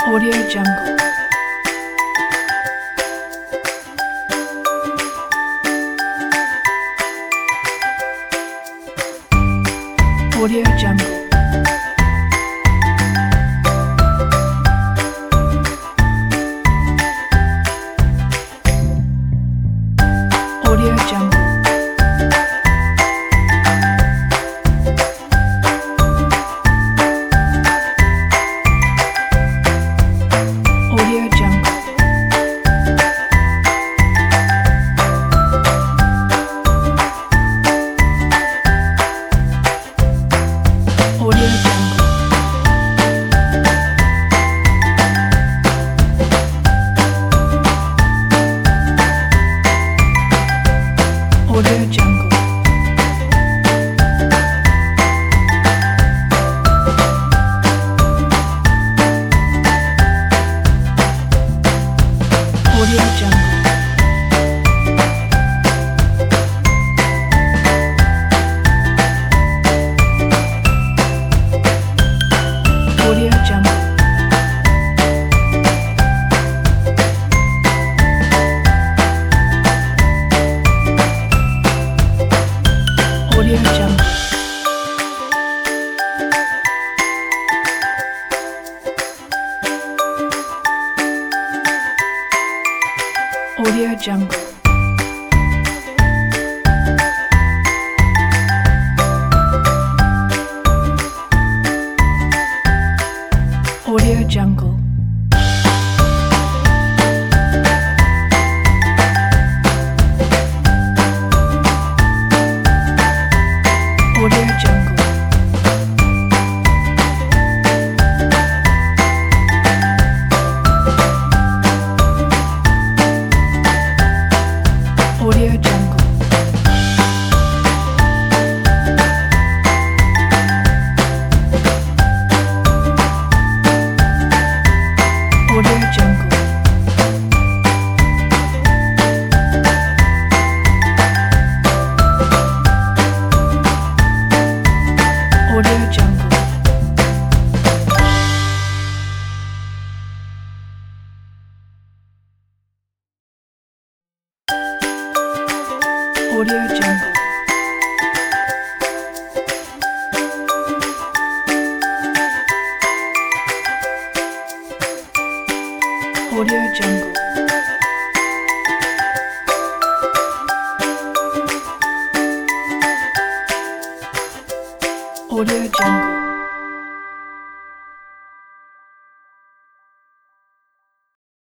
Audio Jungle. Audio Jungle. Audio Jungle. Audio Jungle. Audio Jungle. Audio Jungle. Audio Jungle. Audio Jungle. Audio Jungle. Audio Jungle. Audio Jungle. Audio Jungle. Audio Jungle. Audio Jungle. Audio Jungle. Audio Jungle. Audio Jungle.